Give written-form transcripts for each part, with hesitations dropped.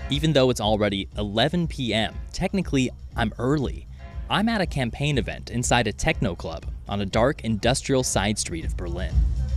Even though it's already 11 p.m., technically I'm early. I'm at a campaign event inside a techno club on a dark industrial side street of Berlin.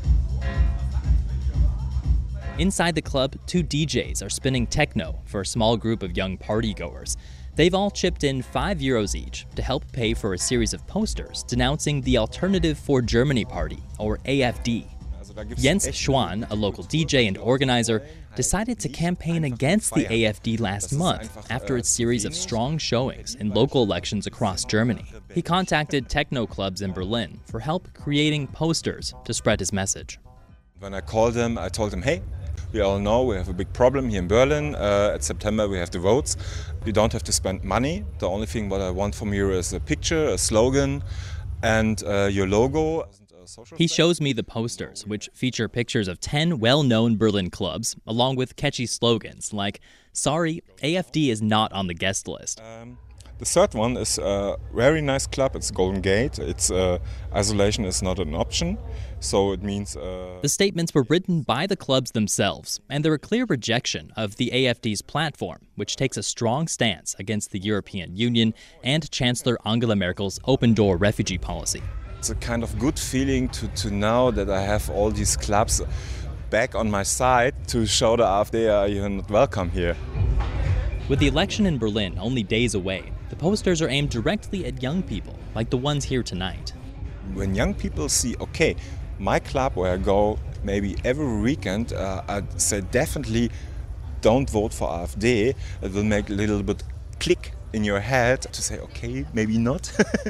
Inside the club, 2 DJs are spinning techno for a small group of young partygoers. They've all chipped in €5 each to help pay for a series of posters denouncing the Alternative for Germany Party, or AfD. Jens Schwan, a local DJ and organizer, decided to campaign against the AfD last month after its series of strong showings in local elections across Germany. He contacted techno clubs in Berlin for help creating posters to spread his message. When I called them, I told them, hey, we all know we have a big problem here in Berlin. At September we have the votes. You don't have to spend money. The only thing what I want from you is a picture, a slogan, and your logo. He shows me the posters, which feature pictures of 10 well-known Berlin clubs, along with catchy slogans like, "Sorry, AfD is not on the guest list." The third one is a very nice club. It's Golden Gate. It's isolation is not an option, so it means... The statements were written by the clubs themselves, and they're a clear rejection of the AfD's platform, which takes a strong stance against the European Union and Chancellor Angela Merkel's open-door refugee policy. It's a kind of good feeling to know that I have all these clubs back on my side to show the AfD you're not welcome here. With the election in Berlin only days away, the posters are aimed directly at young people, like the ones here tonight. When young people see, okay, my club where I go maybe every weekend, I'd say definitely don't vote for AfD. It will make a little bit click in your head to say, okay, maybe not.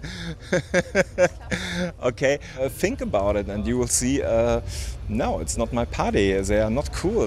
Okay, think about it and you will see, no, it's not my party, they are not cool.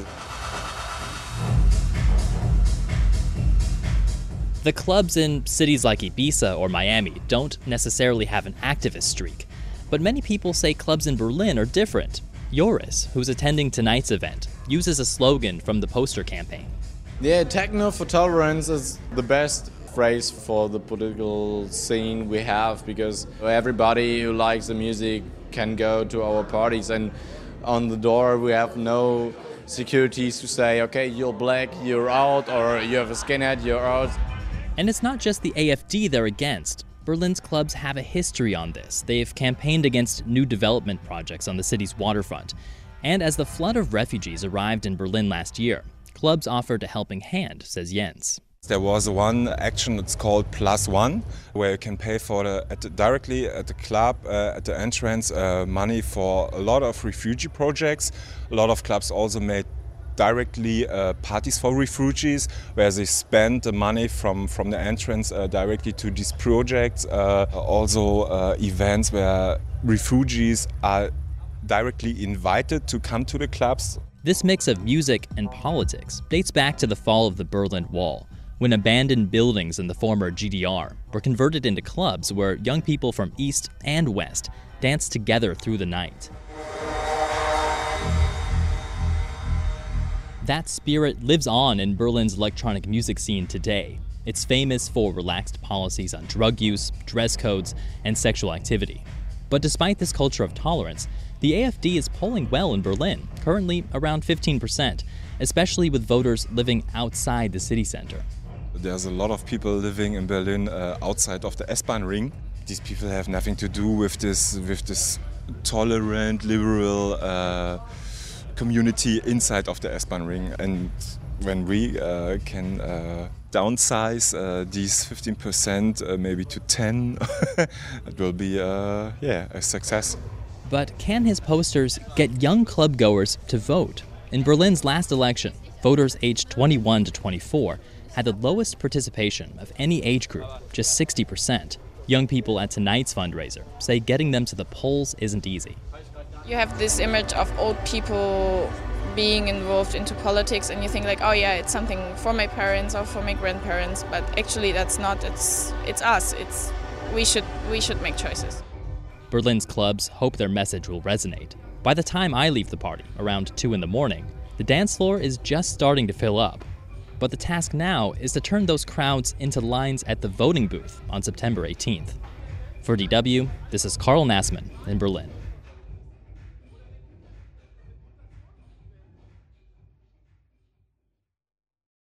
The clubs in cities like Ibiza or Miami don't necessarily have an activist streak, but many people say clubs in Berlin are different. Joris, who's attending tonight's event, uses a slogan from the poster campaign. Yeah, techno for tolerance is the best phrase for the political scene we have, because everybody who likes the music can go to our parties, and on the door we have no securities to say, okay, you're black, you're out, or you have a skinhead, you're out. And it's not just the AfD they're against. Berlin's clubs have a history on this. They've campaigned against new development projects on the city's waterfront. And as the flood of refugees arrived in Berlin last year, clubs offered a helping hand, says Jens. There was one action, it's called Plus One, where you can pay for directly at the club, at the entrance, money for a lot of refugee projects. A lot of clubs also made directly parties for refugees, where they spend the money from the entrance directly to these projects. Also events where refugees are directly invited to come to the clubs. This mix of music and politics dates back to the fall of the Berlin Wall, when abandoned buildings in the former GDR were converted into clubs where young people from East and West danced together through the night. That spirit lives on in Berlin's electronic music scene today. It's famous for relaxed policies on drug use, dress codes, and sexual activity. But despite this culture of tolerance, the AfD is polling well in Berlin, currently around 15%, especially with voters living outside the city center. There's a lot of people living in Berlin outside of the S-Bahn ring. These people have nothing to do with this tolerant, liberal community inside of the S-Bahn ring. And when we can downsize these 15% maybe to 10, it will be a success. But can his posters get young clubgoers to vote? In Berlin's last election, voters aged 21 to 24 had the lowest participation of any age group, just 60%. Young people at tonight's fundraiser say getting them to the polls isn't easy. You have this image of old people being involved into politics, and you think like, oh yeah, it's something for my parents or for my grandparents, but actually that's not. It's us. We should make choices. Berlin's clubs hope their message will resonate. By the time I leave the party, around 2 in the morning, the dance floor is just starting to fill up. But the task now is to turn those crowds into lines at the voting booth on September 18th. For DW, this is Carl Nassmann in Berlin.